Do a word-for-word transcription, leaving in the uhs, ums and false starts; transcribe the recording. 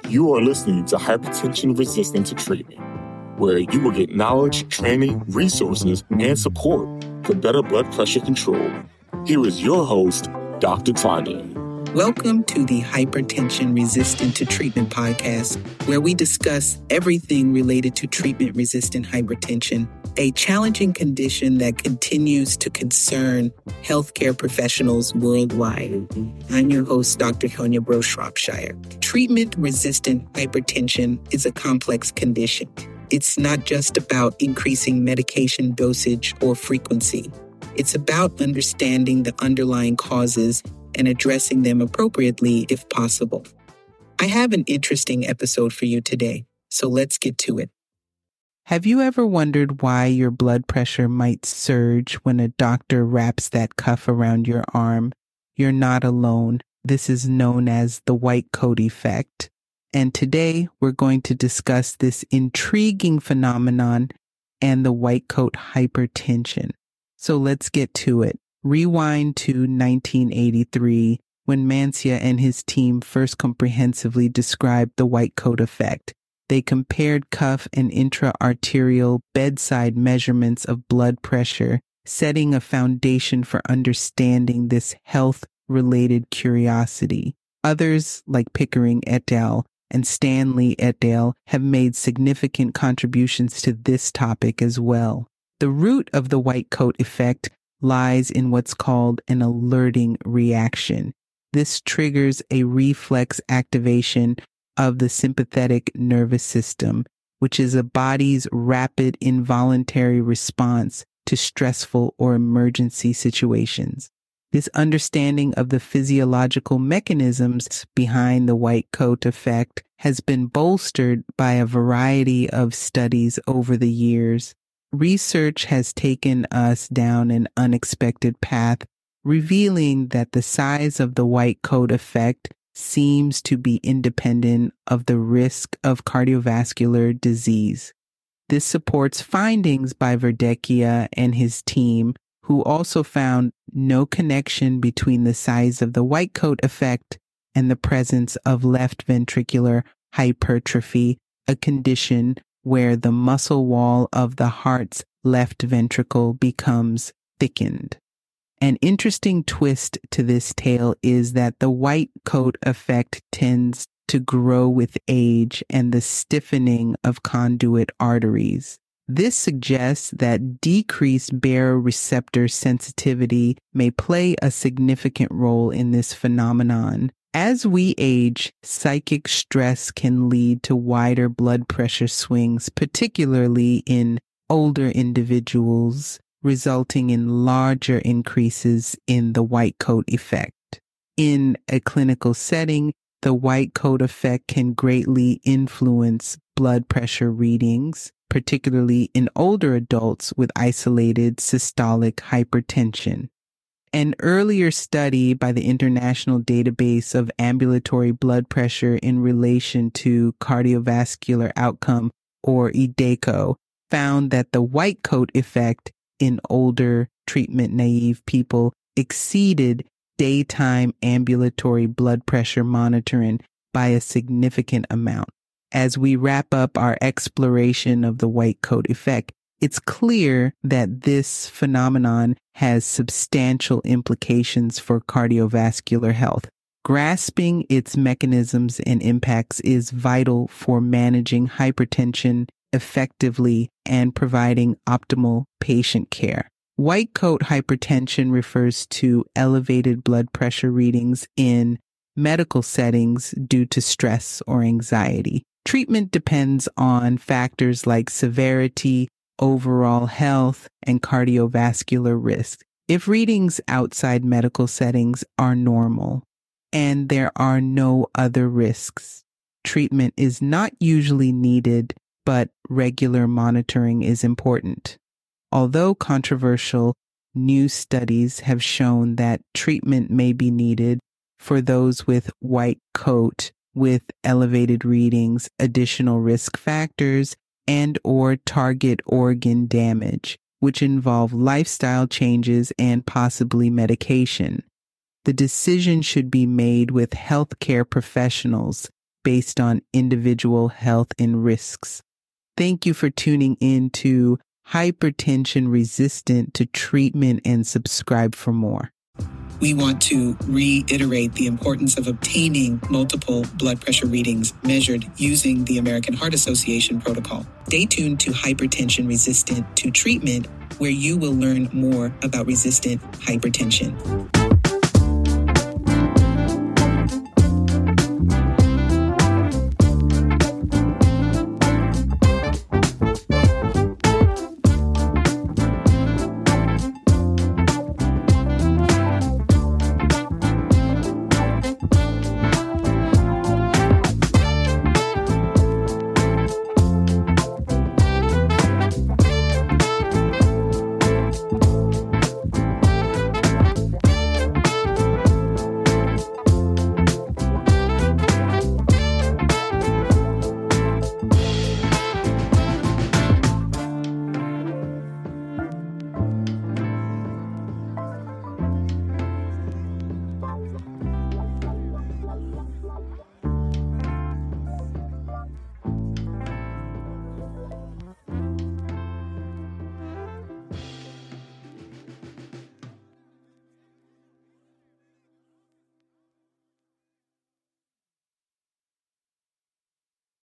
You are listening to Hypertension Resistant to Treatment, where you will get knowledge, training, resources, and support for better blood pressure control. Here is your host, Doctor Tanya. Welcome to the Hypertension Resistant to Treatment podcast, where we discuss everything related to treatment-resistant hypertension, a challenging condition that continues to concern healthcare professionals worldwide. I'm your host, Doctor Tonya Bro Shropshire. Treatment-resistant hypertension is a complex condition. It's not just about increasing medication dosage or frequency. It's about understanding the underlying causes and addressing them appropriately if possible. I have an interesting episode for you today, so let's get to it. Have you ever wondered why your blood pressure might surge when a doctor wraps that cuff around your arm? You're not alone. This is known as the white coat effect. And today we're going to discuss this intriguing phenomenon and the white coat hypertension. So let's get to it. Rewind to nineteen eighty-three, when Mancia and his team first comprehensively described the white coat effect. They compared cuff and intra-arterial bedside measurements of blood pressure, setting a foundation for understanding this health-related curiosity. Others, like Pickering et al. And Stanley et al., have made significant contributions to this topic as well. The root of the white coat effect lies in what's called an alerting reaction. This triggers a reflex activation of the sympathetic nervous system, which is a body's rapid involuntary response to stressful or emergency situations. This understanding of the physiological mechanisms behind the white coat effect has been bolstered by a variety of studies over the years. Research has taken us down an unexpected path, revealing that the size of the white coat effect seems to be independent of the risk of cardiovascular disease. This supports findings by Verdecchia and his team, who also found no connection between the size of the white coat effect and the presence of left ventricular hypertrophy, a condition where the muscle wall of the heart's left ventricle becomes thickened. An interesting twist to this tale is that the white coat effect tends to grow with age and the stiffening of conduit arteries. This suggests that decreased baroreceptor sensitivity may play a significant role in this phenomenon. As we age, psychic stress can lead to wider blood pressure swings, particularly in older individuals, resulting in larger increases in the white coat effect. In a clinical setting, the white coat effect can greatly influence blood pressure readings, particularly in older adults with isolated systolic hypertension. An earlier study by the International Database of Ambulatory Blood Pressure in Relation to Cardiovascular Outcome, or I D A C O, found that the white coat effect in older treatment-naive people exceeded daytime ambulatory blood pressure monitoring by a significant amount. As we wrap up our exploration of the white coat effect, it's clear that this phenomenon has substantial implications for cardiovascular health. Grasping its mechanisms and impacts is vital for managing hypertension effectively and providing optimal patient care. White coat hypertension refers to elevated blood pressure readings in medical settings due to stress or anxiety. Treatment depends on factors like severity, overall health, and cardiovascular risk. If readings outside medical settings are normal and there are no other risks, treatment is not usually needed, but regular monitoring is important. Although controversial, new studies have shown that treatment may be needed for those with white coat with elevated readings, additional risk factors, and or target organ damage, which involve lifestyle changes and possibly medication. The decision should be made with healthcare professionals based on individual health and risks. Thank you for tuning in to Hypertension Resistant to Treatment, and subscribe for more. We want to reiterate the importance of obtaining multiple blood pressure readings measured using the American Heart Association protocol. Stay tuned to Hypertension Resistant to Treatment, where you will learn more about resistant hypertension.